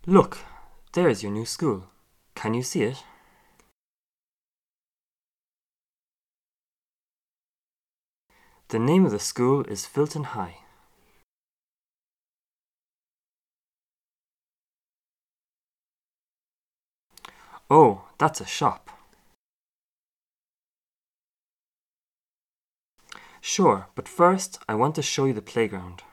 Look, there is your new school. Can you see it? The name of the school is Filton High. Oh, that's a shop. Sure, but first I want to show you the playground.